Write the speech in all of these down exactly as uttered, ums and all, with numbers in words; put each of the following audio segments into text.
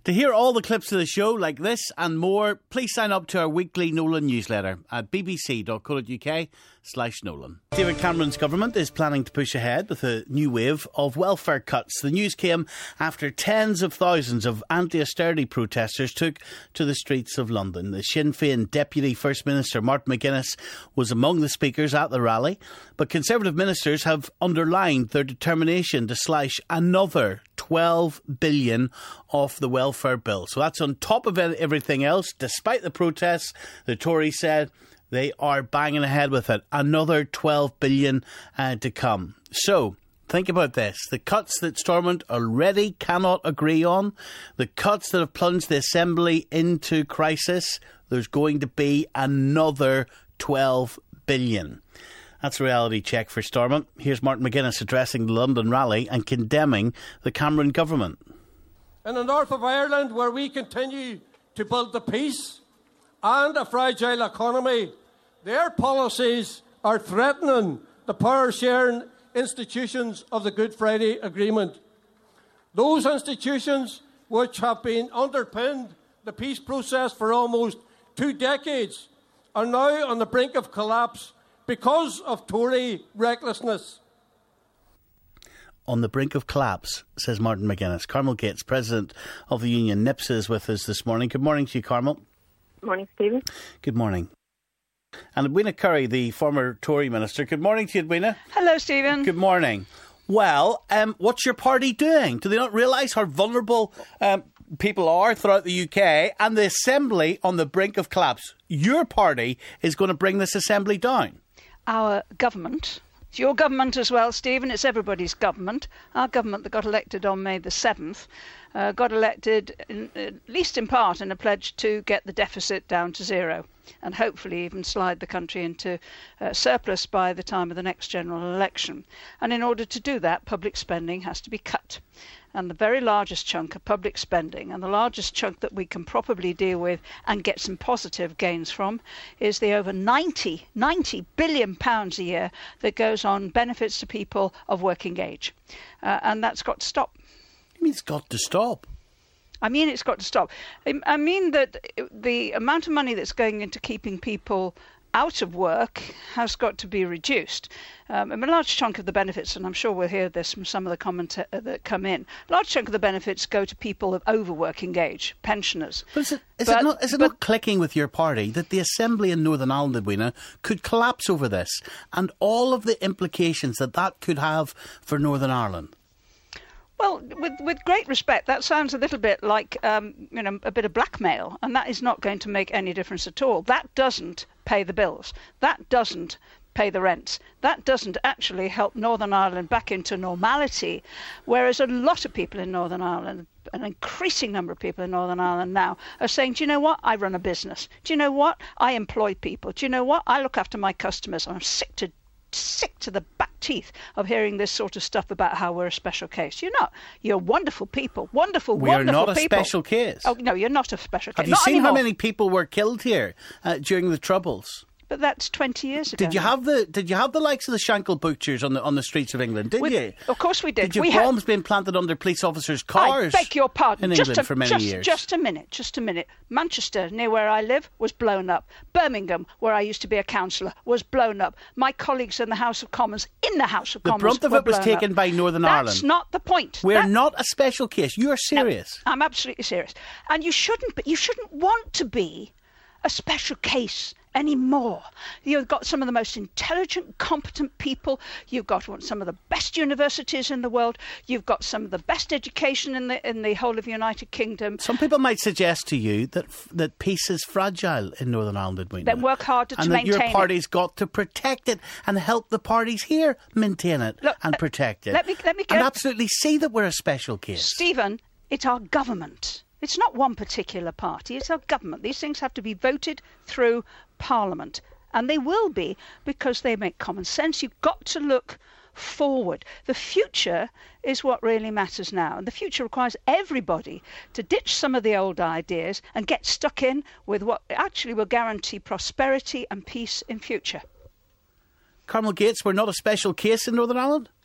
To hear all the clips of the show like this and more, please sign up to our weekly Nolan newsletter at bbc.co.uk slash Nolan. David Cameron's government is planning to push ahead with a new wave of welfare cuts. The news came after tens of thousands of anti-austerity protesters took to the streets of London. The Sinn Féin Deputy First Minister Martin McGuinness was among the speakers at the rally, but Conservative ministers have underlined their determination to slash another twelve billion off the welfare bill. So that's on top of everything else. Despite the protests, the Tories said they are banging ahead with it. Another twelve billion uh, to come. So think about this. The cuts that Stormont already cannot agree on, the cuts that have plunged the Assembly into crisis, there's going to be another twelve billion. That's a reality check for Stormont. Here's Martin McGuinness addressing the London rally and condemning the Cameron government. In the north of Ireland, where we continue to build the peace and a fragile economy, their policies are threatening the power-sharing institutions of the Good Friday Agreement. Those institutions which have been underpinned the peace process for almost two decades are now on the brink of collapse because of Tory recklessness. On the brink of collapse, says Martin McGuinness. Carmel Gates, president of the union NIPSA, is with us this morning. Good morning to you, Carmel. Good morning, Stephen. Good morning. And Edwina Curry, the former Tory minister. Good morning to you, Edwina. Hello, Stephen. Good morning. Well, um, what's your party doing? Do they not realise how vulnerable um, people are throughout the U K and the Assembly on the brink of collapse? Your party is going to bring this Assembly down. Our government, it's your government as well, Stephen, it's everybody's government. Our government that got elected on May the seventh uh, got elected, in, at least in part, in a pledge to get the deficit down to zero and hopefully even slide the country into uh, surplus by the time of the next general election. And in order to do that, public spending has to be cut. And the very largest chunk of public spending, and the largest chunk that we can properly deal with and get some positive gains from, is the over ninety billion pounds a year that goes on benefits to people of working age. Uh, and that's got to stop. I mean, it's got to stop. I mean, it's got to stop. I mean that the amount of money that's going into keeping people out of work has got to be reduced. Um, and a large chunk of the benefits, and I'm sure we'll hear this from some of the comments uh, that come in, a large chunk of the benefits go to people of overworking age, pensioners. But is it, is but, it, not, is it but, not clicking with your party that the Assembly in Northern Ireland, Edwina, could collapse over this and all of the implications that that could have for Northern Ireland? Well, with with great respect, that sounds a little bit like um, you know, a bit of blackmail, and that is not going to make any difference at all. That doesn't pay the bills. That doesn't pay the rents. That doesn't actually help Northern Ireland back into normality, whereas a lot of people in Northern Ireland, an increasing number of people in Northern Ireland now, are saying, do you know what? I run a business. Do you know what? I employ people. Do you know what? I look after my customers. I'm sick to sick to the back teeth of hearing this sort of stuff about how we're a special case. You're not. You're wonderful people. Wonderful, we wonderful people. We are not a people. special case. Oh, no, you're not a special case. Have you not seen anymore. how many people were killed here uh, during the Troubles? But that's twenty years ago. Did you have the Did you have the likes of the Shankle butchers on the on the streets of England? Did we, you? Of course we did. Did you we bombs had, being planted under police officers' cars? I beg your pardon. In just England a, for many just, years. Just a minute. Just a minute. Manchester, near where I live, was blown up. Birmingham, where I used to be a councillor, was blown up. My colleagues in the House of Commons, in the House of the Commons, brunt of were it was blown taken up. by Northern That's Ireland. That's not the point. We're that, not a special case. You are serious. No, I'm absolutely serious. And you shouldn't be. You shouldn't want to be a special case anymore. You've got some of the most intelligent, competent people. You've got some of the best universities in the world. You've got some of the best education in the in the whole of the United Kingdom. Some people might suggest to you that that peace is fragile in Northern Ireland, Edwina. Then work harder to and maintain it. And that your party's got to protect it and help the parties here maintain it Look, and uh, protect it. Let me, let me get... And absolutely see that we're a special case. Stephen, it's our government. It's not one particular party. It's our government. These things have to be voted through Parliament. And they will be, because they make common sense. You've got to look forward. The future is what really matters now. And the future requires everybody to ditch some of the old ideas and get stuck in with what actually will guarantee prosperity and peace in future. Carmel Gates, we're not a special case in Northern Ireland?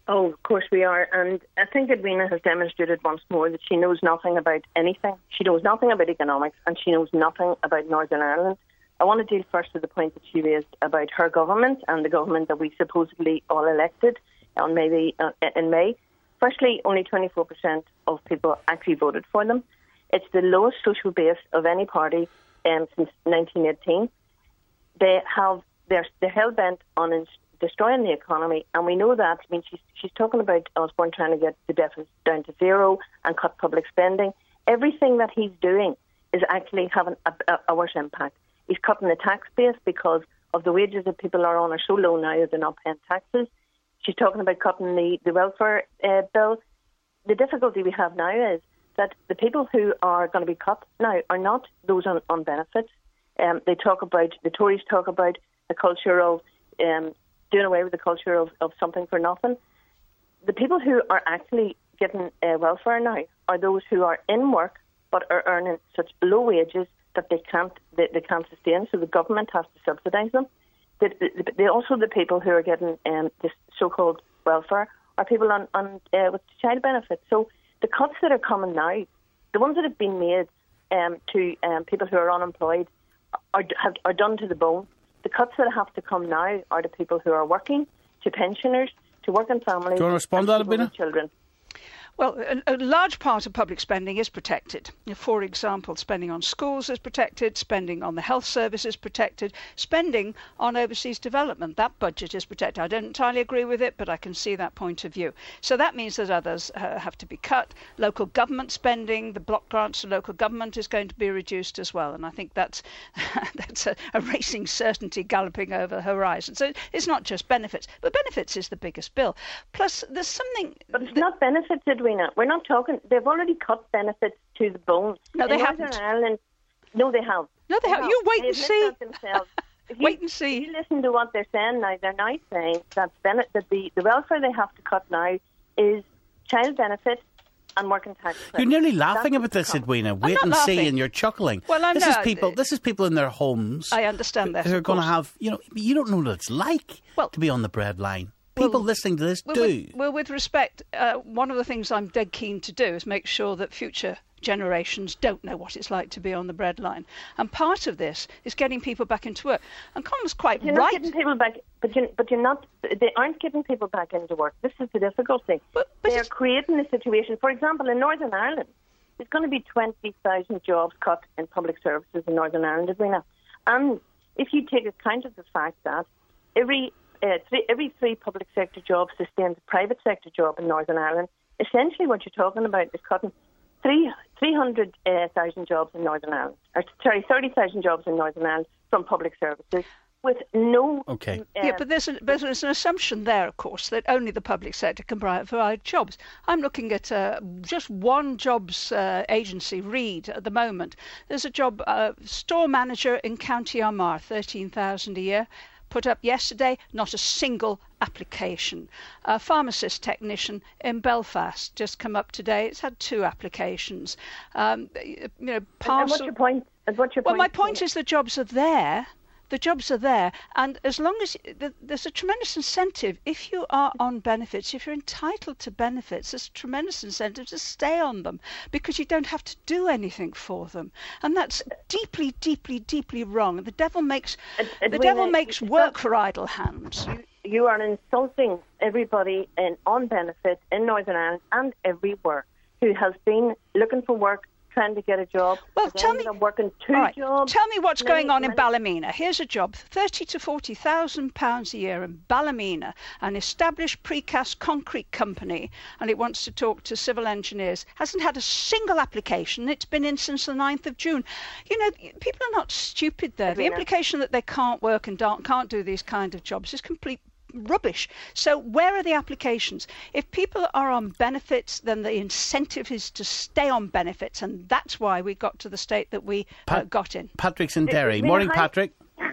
Oh, of course we are. And I think Edwina has demonstrated once more that she knows nothing about anything. She knows nothing about economics and she knows nothing about Northern Ireland. I want to deal first with the point that she raised about her government and the government that we supposedly all elected on maybe uh, in May. Firstly, only twenty-four percent of people actually voted for them. It's the lowest social base of any party um, since nineteen eighteen. They have they're they're hell bent on ins- destroying the economy, and we know that. I mean, she's she's talking about Osborne trying to get the deficit down to zero and cut public spending. Everything that he's doing is actually having a, a, a worse impact. He's cutting the tax base because of the wages that people are on are so low now that they're not paying taxes. She's talking about cutting the, the welfare uh, bill. The difficulty we have now is that the people who are going to be cut now are not those on, on benefits. Um, they talk about, the Tories talk about a culture of um, doing away with the culture of, of something for nothing. The people who are actually getting uh, welfare now are those who are in work but are earning such low wages that they can't they, they can't sustain, so the government has to subsidise them. The, the, the, also, the people who are getting um, this so-called welfare are people on, on uh, with child benefits. So the cuts that are coming now, the ones that have been made um, to um, people who are unemployed, are, have, are done to the bone. The cuts that have to come now are to people who are working, to pensioners, to working families. Do you want to respond to that, Edwina? Children. Well, a, a large part of public spending is protected. For example, spending on schools is protected, spending on the health service is protected, spending on overseas development, that budget is protected. I don't entirely agree with it, but I can see that point of view. So that means that others uh, have to be cut. Local government spending, the block grants to local government is going to be reduced as well. And I think that's that's a, a racing certainty galloping over the horizon. So it's not just benefits, but benefits is the biggest bill. Plus, there's something... But it's not benefits, Edwina. We're not talking... They've already cut benefits to the bone. No, they in haven't. Northern Ireland, no, they have. No, they, they have. have. You wait they and see. If you, wait and see. If you listen to what they're saying now, they're now saying that, bene- that the, the welfare they have to cut now is child benefit and working tax credit. You're nearly laughing That's about this, Edwina. Wait not and laughing. see, and you're chuckling. Well, I'm this not. is people. This is people in their homes. I understand that. Who are going to have, you know, you don't know what it's like well, to be on the breadline. People well, listening to this well, do. With, well, with respect, uh, one of the things I'm dead keen to do is make sure that future generations don't know what it's like to be on the breadline. And part of this is getting people back into work. And Colin's quite you're right. Not getting people back, but, you, but you're not. They aren't getting people back into work. This is the difficulty. But, but They're creating a situation. For example, in Northern Ireland, there's going to be twenty thousand jobs cut in public services in Northern Ireland, Edwina. And if you take account of the fact that every Uh, three, every three public sector jobs sustains a private sector job in Northern Ireland. Essentially, what you're talking about is cutting three three hundred thousand jobs in Northern Ireland, or sorry, thirty thousand jobs in Northern Ireland from public services, with no. Okay. Uh, yeah, but there's, a, but there's an assumption there, of course, that only the public sector can provide jobs. I'm looking at uh, just one jobs uh, agency, Reed, at the moment. There's a job, uh, store manager in County Armagh, thirteen thousand a year. Put up yesterday, not a single application. A pharmacist technician in Belfast just come up today. It's had two applications. Um, you know, parcel. And what's your point? And what's your well, point? my point is the jobs are there. The jobs are there, and as long as there's a tremendous incentive, if you are on benefits, if you're entitled to benefits, there's a tremendous incentive to stay on them because you don't have to do anything for them, and that's deeply, deeply, deeply wrong. The devil makes Ed, the devil makes work for idle hands. You, you are insulting everybody in on benefits in Northern Ireland and everywhere who has been looking for work, trying to get a job. Well, tell me, working two right, jobs. Tell me what's many, going on many. in Ballymena. Here's a job, thirty to forty thousand pounds a year in Ballymena, an established precast concrete company, and it wants to talk to civil engineers. Hasn't had a single application. It's been in since the ninth of June. You know, people are not stupid there. The implication that they can't work and don't, can't do these kind of jobs is complete rubbish. So where are the applications? If people are on benefits, then the incentive is to stay on benefits, and that's why we got to the state that we Pat- uh, got in. Patrick's in Derry. Morning, Patrick.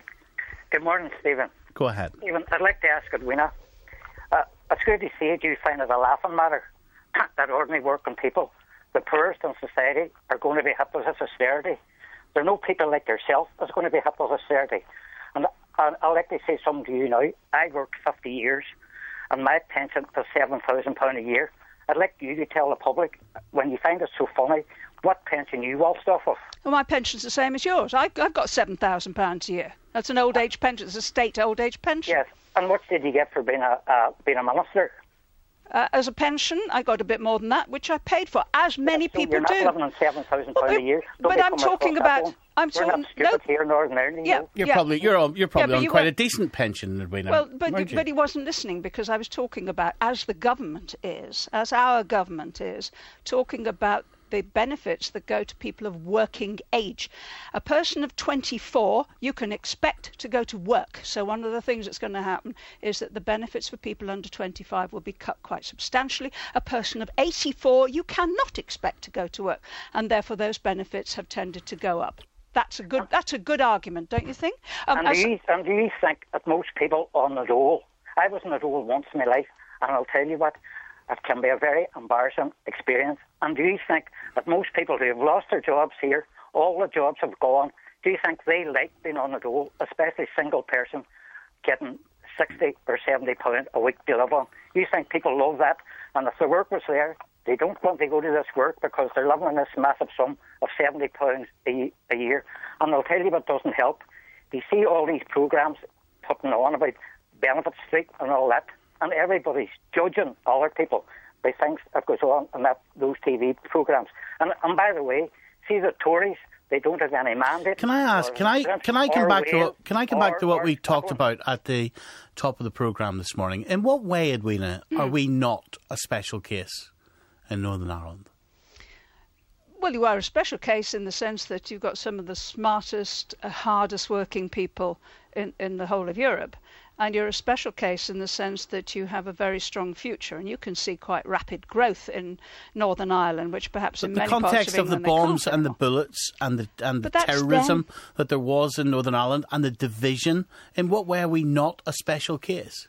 Good morning, Stephen. Go ahead. Stephen, I'd like to ask Edwina, uh, it's good to see it. Do you find it a laughing matter that ordinary working people, the poorest in society, are going to be hit with this austerity? There are no people like yourself that's going to be hit with austerity. And And I'd like to say something to you now. I worked fifty years and my pension is seven thousand pounds a year. I'd like you to tell the public, when you find it so funny, what pension you waltzed off of. Well, my pension's the same as yours. I, I've got seven thousand pounds a year. That's an old age pension. It's a state old age pension. Yes. And what did you get for being a uh, being a minister? Uh, as a pension, I got a bit more than that, which I paid for, as many so people you're not do. living on seven thousand pounds well, a year. Don't but I'm talking about. I'm We're talking. not stupid No, here in Northern Ireland. yeah, you know? You're yeah. probably you're on, you're probably yeah, on you quite were, a decent pension, Edwina. Well, but weren't you? but he wasn't listening, because I was talking about, as the government is, as our government is, talking about the benefits that go to people of working age. A person of twenty-four, you can expect to go to work. So one of the things that's going to happen is that the benefits for people under twenty-five will be cut quite substantially. A person of eighty-four, you cannot expect to go to work, and therefore those benefits have tended to go up. That's a good. That's a good argument, don't you think? Um, and, do you, and do you think that most people on the dole? I was on the dole once in my life, and I'll tell you what, it can be a very embarrassing experience. And do you think that most people who have lost their jobs here, all the jobs have gone, do you think they like being on the dole, especially single person getting sixty or seventy pounds a week to live on? You think people love that? And if the work was there, they don't want to go to this work because they're living on this massive sum of seventy pounds a, a year. And I'll tell you what doesn't help. You see all these programmes putting on about Benefit Street and all that, and everybody's judging other people by things that goes on in that, those T V programmes. And, and by the way, see the Tories, they don't have any mandate. Can I ask? Can I can I come back to what can I come back to what we talked about at the top of the programme this morning? In what way, Edwina, mm. are we not a special case in Northern Ireland? Well, you are a special case in the sense that you've got some of the smartest, uh, hardest working people in, in the whole of Europe. And you're a special case in the sense that you have a very strong future, and you can see quite rapid growth in Northern Ireland, which perhaps but in the many context parts of, of the England bombs and the bullets and the and the terrorism them. that there was in Northern Ireland and the division, in what way are we not a special case?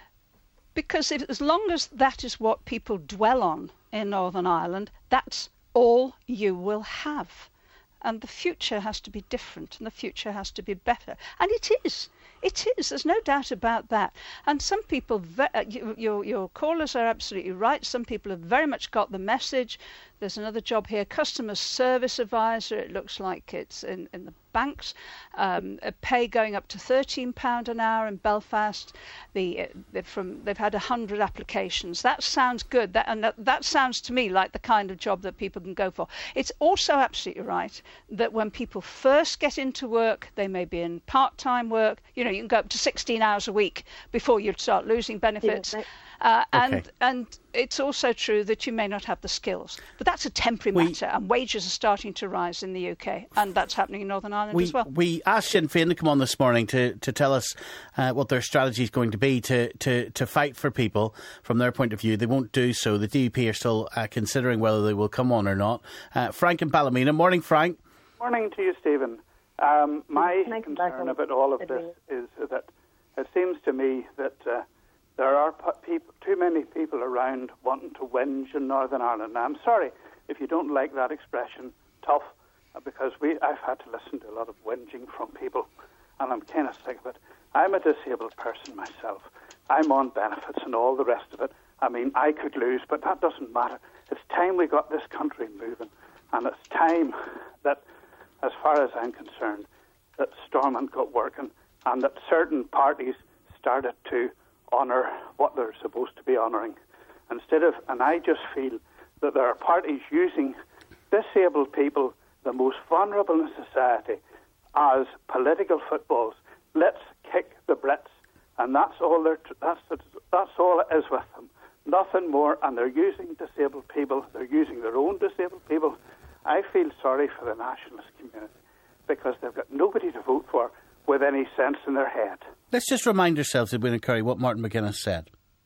Because it, as long as that is what people dwell on in Northern Ireland, that's all you will have. And the future has to be different, and the future has to be better. And it is. It is. There's no doubt about that. And some people, ve- your, your callers are absolutely right. Some people have very much got the message. There's another job here, customer service advisor. It looks like it's in, in the banks. Um, a pay going up to thirteen pounds an hour in Belfast. The, they've, from, they've had one hundred applications. That sounds good. That, and that, that sounds to me like the kind of job that people can go for. It's also absolutely right that when people first get into work, they may be in part-time work. You know, you can go up to sixteen hours a week before you start losing benefits. Yeah, Uh, and okay. and it's also true that you may not have the skills. But that's a temporary we, matter, and wages are starting to rise in the U K, and that's happening in Northern Ireland we, as well. We asked Sinn Féin to come on this morning to, to tell us uh, what their strategy is going to be to, to, to fight for people from their point of view. They won't do so. The D U P are still uh, considering whether they will come on or not. Uh, Frank in Ballymena. Morning, Frank. Morning to you, Stephen. Um, my Nice concern about all of this is that it seems to me that uh, there are people, too many people around wanting to whinge in Northern Ireland. Now, I'm sorry if you don't like that expression, tough, because we I've had to listen to a lot of whinging from people, and I'm kind of sick of it. I'm a disabled person myself. I'm on benefits and all the rest of it. I mean, I could lose, but that doesn't matter. It's time we got this country moving, and it's time that, as far as I'm concerned, that Stormont got working, and that certain parties started to honour what they're supposed to be honouring. Instead of, and I just feel that there are parties using disabled people, the most vulnerable in society, as political footballs. Let's kick the Brits, and that's all. They're, that's that's all it is with them. Nothing more. And they're using disabled people. They're using their own disabled people. I feel sorry for the nationalist community because they've got nobody to vote for with any sense in their head. Let's just remind ourselves, Edwina Curry, what Martin McGuinness said.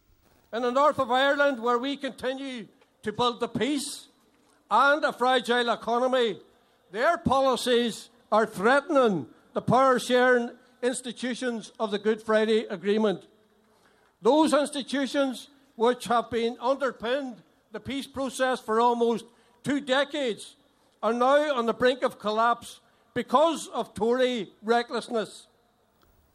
In the north of Ireland, where we continue to build the peace and a fragile economy, their policies are threatening the power-sharing institutions of the Good Friday Agreement. Those institutions which have been underpinned the peace process for almost two decades are now on the brink of collapse because of Tory recklessness.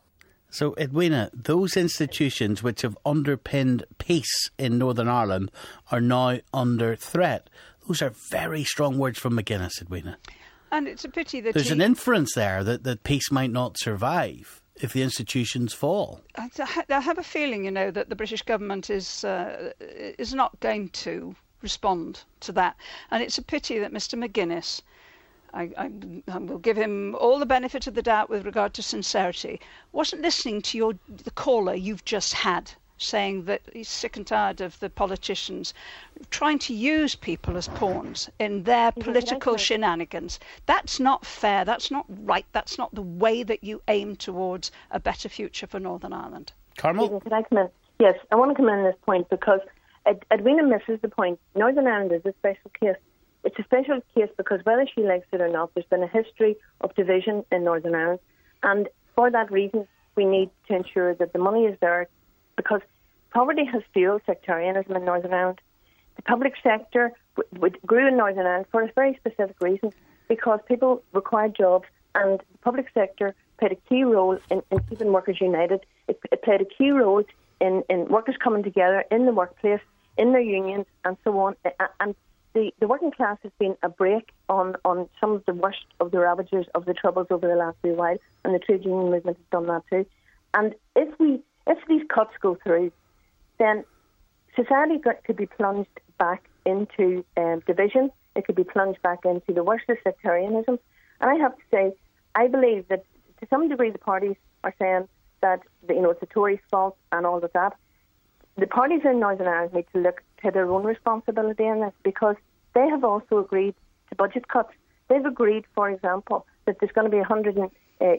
So, Edwina, those institutions which have underpinned peace in Northern Ireland are now under threat. Those are very strong words from McGuinness, Edwina. And it's a pity that There's he, an inference there that, that peace might not survive if the institutions fall. I I have a feeling, you know, that the British government is uh, is not going to respond to that. And it's a pity that Mr McGuinness, I, I, I will give him all the benefit of the doubt with regard to sincerity, wasn't listening to your the caller you've just had, saying that he's sick and tired of the politicians trying to use people as pawns in their political shenanigans. That's not fair, that's not right, that's not the way that you aim towards a better future for Northern Ireland. Carmel? Can I come in? Yes, I want to come in on this point because Ed- Edwina misses the point. Northern Ireland is a special case. It's a special case because whether she likes it or not, there's been a history of division in Northern Ireland. And for that reason, we need to ensure that the money is there, because poverty has fueled sectarianism in Northern Ireland. The public sector w- w- grew in Northern Ireland for a very specific reason, because people required jobs, and the public sector played a key role in, in keeping workers united. It, it played a key role in, in workers coming together in the workplace, in their unions, and so on. And the, the working class has been a break on, on some of the worst of the ravages of the Troubles over the last few while, and the trade union movement has done that too. And if we if these cuts go through, then society could be plunged back into um, division. It could be plunged back into the worst of sectarianism. And I have to say, I believe that to some degree the parties are saying that, you know, it's the Tories' fault and all of that. The parties in Northern Ireland need to look to their own responsibility in this, because they have also agreed to budget cuts. They've agreed, for example, that there's going to be one hundred and, uh,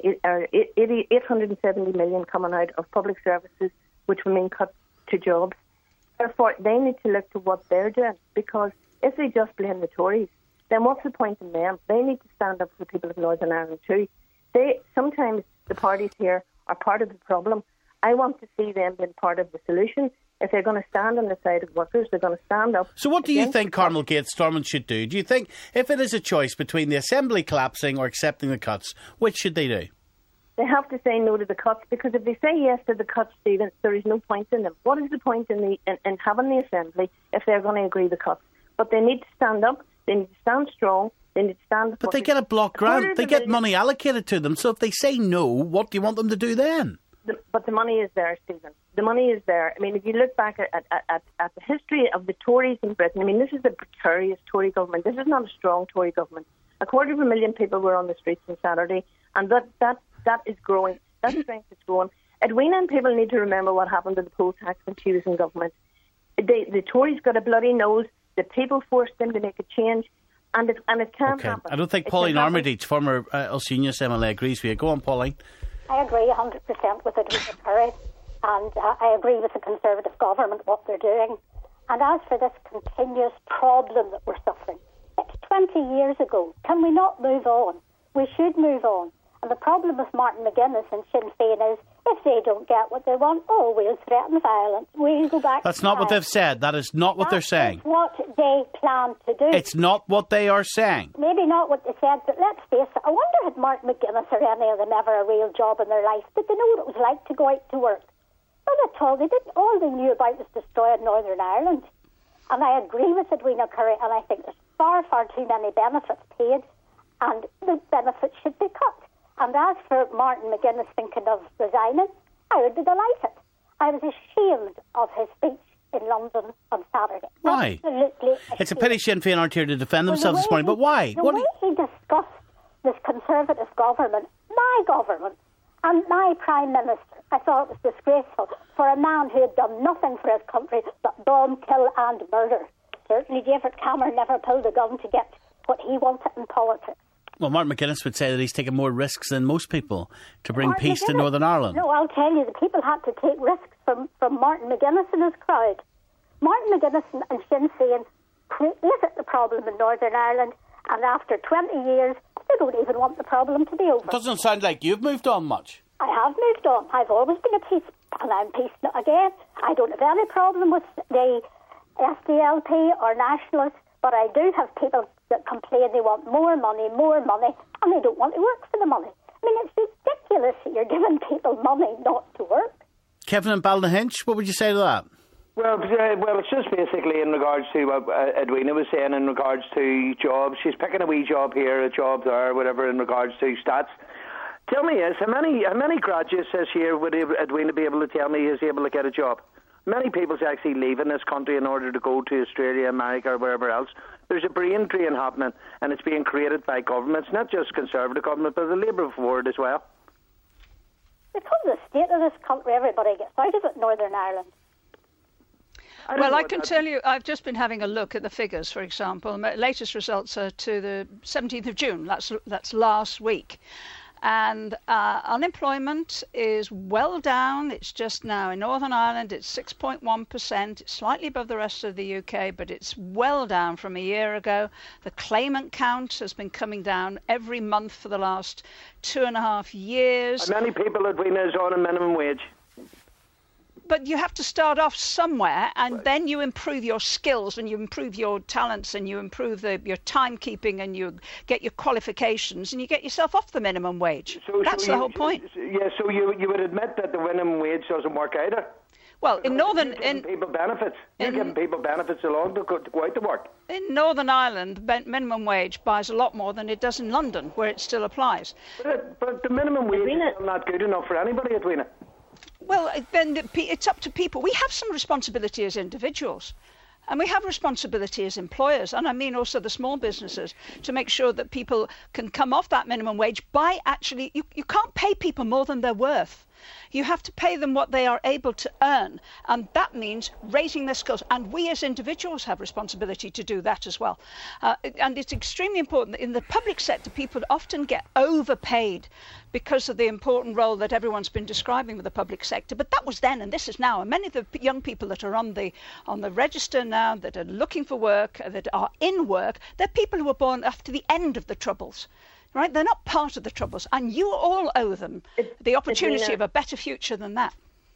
eight hundred seventy million coming out of public services, which will mean cuts to jobs. Therefore, they need to look to what they're doing, because if they just blame the Tories, then what's the point in them? They need to stand up for the people of Northern Ireland too. They sometimes the parties here are part of the problem. I want to see them being part of the solution. If they're going to stand on the side of workers, they're going to stand up. So what do you think Carmel Gates Stormont should do? Do you think, if it is a choice between the Assembly collapsing or accepting the cuts, which should they do? They have to say no to the cuts, because if they say yes to the cuts, Stephen, there is no point in them. What is the point in, the, in, in having the Assembly if they're going to agree the cuts? But they need to stand up, they need to stand strong, they need to stand... But they get a block grant, they get money allocated to them, so if they say no, what do you want them to do then? The, but the money is there, Stephen. The money is there. I mean, if you look back at, at, at, at the history of the Tories in Britain, I mean, this is a precarious Tory government. This is not a strong Tory government. A quarter of a million people were on the streets on Saturday, and that, that, that is growing. That strength is growing. Edwina and people need to remember what happened to the poll tax when she was in government. They, the Tories got a bloody nose. The people forced them to make a change, and it, and it can't okay. happen. I don't think it Pauline Armitage, former uh, Ulster M L A, agrees with you. Go on, Pauline. I agree one hundred percent with Edwina Curry, and uh, I agree with the Conservative government, what they're doing. And as for this continuous problem that we're suffering, it's twenty years ago. Can we not move on? We should move on. And the problem with Martin McGuinness and Sinn Féin is, if they don't get what they want, oh, we'll threaten violence. We'll go back That's to not violence. what they've said. That is not what that they're saying. That's what they plan to do. It's not what they are saying. Maybe not what they said, but let's face it. I wonder had Martin McGuinness or any of them ever a real job in their life? Did they know what it was like to go out to work? Not at all. They didn't. All they knew about was destroying Northern Ireland. And I agree with Edwina Curry, and I think there's far, far too many benefits paid, and the benefits should be cut. And as for Martin McGuinness thinking of resigning, I would be delighted. I was ashamed of his speech in London on Saturday. Why? Absolutely It's a ashamed. pity Sinn Féin aren't here to defend Well, themselves the this morning, way but why? He, the What way do you- he discussed this Conservative government, my government, and my Prime Minister, I thought it was disgraceful for a man who had done nothing for his country but bomb, kill and murder. Certainly David Cameron never pulled a gun to get what he wanted in politics. Well, Martin McGuinness would say that he's taken more risks than most people to bring Martin peace to McGuinness- Northern Ireland. No, I'll tell you, the people had to take risks from, from Martin McGuinness and his crowd. Martin McGuinness and, and Sinn Féin created the problem in Northern Ireland, and after twenty years, they don't even want the problem to be over. Doesn't sound like you've moved on much. I have moved on. I've always been at peace, and I'm peace again. I don't have any problem with the S D L P or Nationalists, but I do have people that complain they want more money, more money, and they don't want to work for the money. I mean, it's ridiculous that you're giving people money not to work. Kevin and Ballynahinch, what would you say to that? Well, uh, well, it's just basically in regards to what uh, Edwina was saying in regards to jobs. She's picking a wee job here, a job there, whatever, in regards to stats. Tell me this, how many how many graduates this year would Edwina be able to tell me is able to get a job? Many people's actually leaving this country in order to go to Australia, America, or wherever else. There's a brain drain happening, and it's being created by governments, not just Conservative government, but the Labour board as well. Because of the state of this country, everybody gets out of it, Northern Ireland. I well, I can tell you, I've just been having a look at the figures, for example. The latest results are to the seventeenth of June. That's, that's last week. And uh, unemployment is well down. It's just now in Northern Ireland, it's six point one percent. It's slightly above the rest of the U K, but it's well down from a year ago. The claimant count has been coming down every month for the last two and a half years. How many people, Edwina, is on a minimum wage? But you have to start off somewhere, and right. then you improve your skills, and you improve your talents, and you improve the, your timekeeping, and you get your qualifications, and you get yourself off the minimum wage. So, That's so the you, whole point. Yeah, so you you would admit that the minimum wage doesn't work either? Well, in Northern... You're giving in, people benefits. You're in, giving people benefits along to go, to go out to work. In Northern Ireland, the minimum wage buys a lot more than it does in London, where it still applies. But, it, but the minimum wage Edwina. is not good enough for anybody, Edwina. Well, then it's up to people. We have some responsibility as individuals, and we have responsibility as employers, and I mean also the small businesses, to make sure that people can come off that minimum wage by actually... You, you can't pay people more than they're worth. You have to pay them what they are able to earn, and that means raising their skills. And we as individuals have responsibility to do that as well. Uh, and it's extremely important that in the public sector, people often get overpaid because of the important role that everyone's been describing with the public sector. But that was then, and this is now. And many of the young people that are on the on the register now, that are looking for work, that are in work, they're people who were born after the end of the Troubles. Right, they're not part of the Troubles, and you all owe them it, the opportunity Edwina. of a better future than that.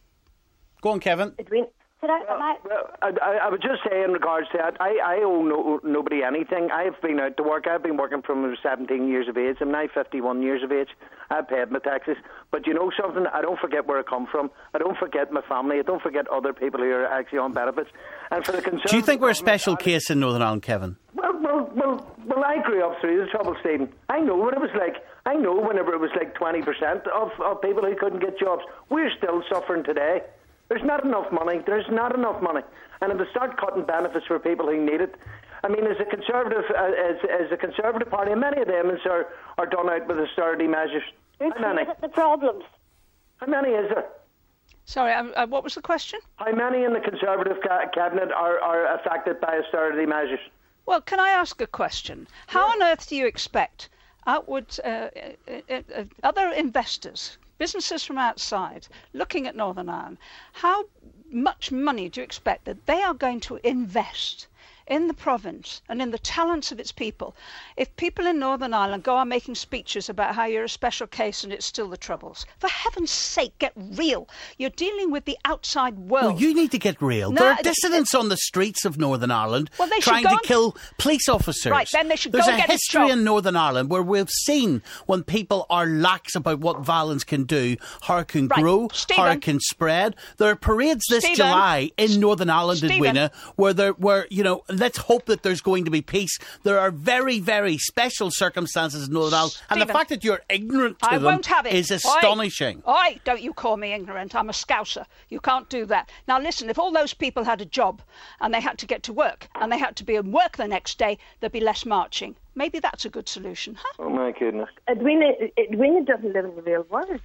Go on, Kevin. Edwina. I, well, I... Well, I, I would just say in regards to that, I, I owe no, nobody anything. I've been out to work. I've been working from seventeen years of age. I'm now fifty-one years of age. I've paid my taxes. But you know something? I don't forget where I come from. I don't forget my family. I don't forget other people who are actually on benefits. And for the Conservative Do you think we're a special case in Northern Ireland, Kevin? Well, well, well, well, I grew up through the Trouble, Stephen. I know what it was like. I know whenever it was like twenty percent of, of people who couldn't get jobs. We're still suffering today. There's not enough money. There's not enough money. And if they start cutting benefits for people who need it, I mean, as a Conservative, uh, as, as a Conservative Party, many of them are, are done out with austerity measures. How many? The problems. How many is there? Sorry, uh, what was the question? How many in the Conservative ca- cabinet are, are affected by austerity measures? Well, can I ask a question? How yeah. on earth do you expect outward uh, uh, uh, other investors, businesses from outside, looking at Northern Ireland, how much money do you expect that they are going to invest in the province and in the talents of its people if people in Northern Ireland go on making speeches about how you're a special case and it's still the Troubles? For heaven's sake, get real. You're dealing with the outside world. Well, you need to get real. No, there are dissidents on the streets of Northern Ireland well, trying to kill police officers. Right, then they should There's go a get history a in Northern Ireland where we've seen when people are lax about what violence can do, how it can right. grow, Stephen. how it can spread. There are parades this Stephen. July in Northern Ireland, Stephen. Edwina, where there, where you know, let's hope that there's going to be peace. There are very, very special circumstances in Northern Ireland, and the fact that you're ignorant to I them won't have it. is astonishing. Oi. Oi, don't you call me ignorant. I'm a Scouser. You can't do that. Now listen, if all those people had a job and they had to get to work and they had to be at work the next day, there'd be less marching. Maybe that's a good solution, huh? Oh my goodness. Edwina, Edwina doesn't live in the real world.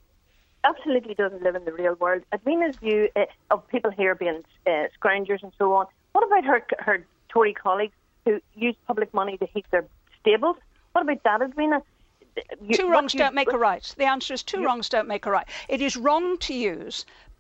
Absolutely doesn't live in the real world. Edwina's view uh, of people here being uh, scroungers and so on. What about her her Tory colleagues who use public money to heat their stables? What about that, Edwina? You, two wrongs you, don't make a right. The answer is two you, wrongs don't make a right. It is wrong to use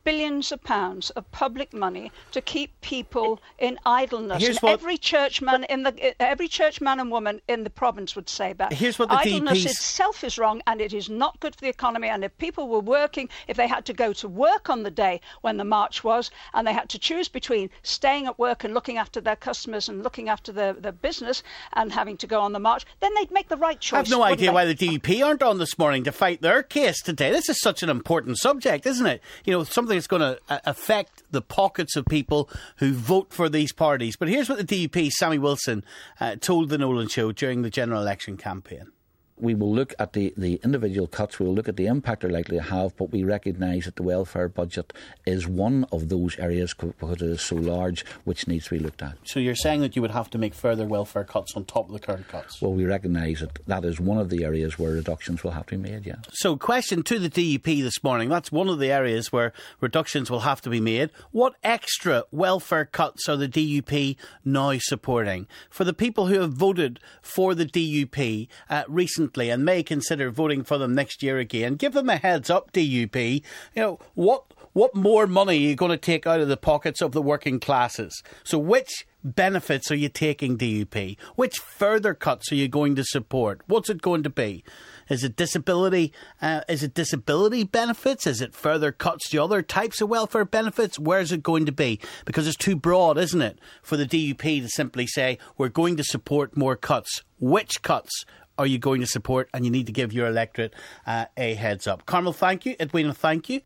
billions of pounds of public money to keep people in idleness. Here's and what, every churchman in the every churchman and woman in the province would say that. Here's what the idleness D P 's itself is wrong, and it is not good for the economy. And if people were working, if they had to go to work on the day when the march was, and they had to choose between staying at work and looking after their customers and looking after their, their business and having to go on the march, then they'd make the right choice. I have no idea they? why the D U P aren't on this morning to fight their case today. This is such an important subject, isn't it? You know, something that's going to uh, affect the pockets of people who vote for these parties. But here's what the D U P, Sammy Wilson, uh, told the Nolan Show during the general election campaign. We will look at the, the individual cuts, we will look at the impact they're likely to have, but we recognise that the welfare budget is one of those areas, because it is so large, which needs to be looked at. So you're saying that you would have to make further welfare cuts on top of the current cuts? Well, we recognise that that is one of the areas where reductions will have to be made, yeah. So question to the D U P this morning, that's one of the areas where reductions will have to be made. What extra welfare cuts are the D U P now supporting? For the people who have voted for the D U P uh, recently, and may consider voting for them next year again, give them a heads up, D U P. You know, what what more money are you going to take out of the pockets of the working classes? So which benefits are you taking, D U P? Which further cuts are you going to support? What's it going to be? Is it disability? Uh, is it disability benefits? Is it further cuts to other types of welfare benefits? Where is it going to be? Because it's too broad, isn't it, for the D U P to simply say, we're going to support more cuts. Which cuts are you going to support? And you need to give your electorate uh, a heads up. Carmel, thank you. Edwina, thank you.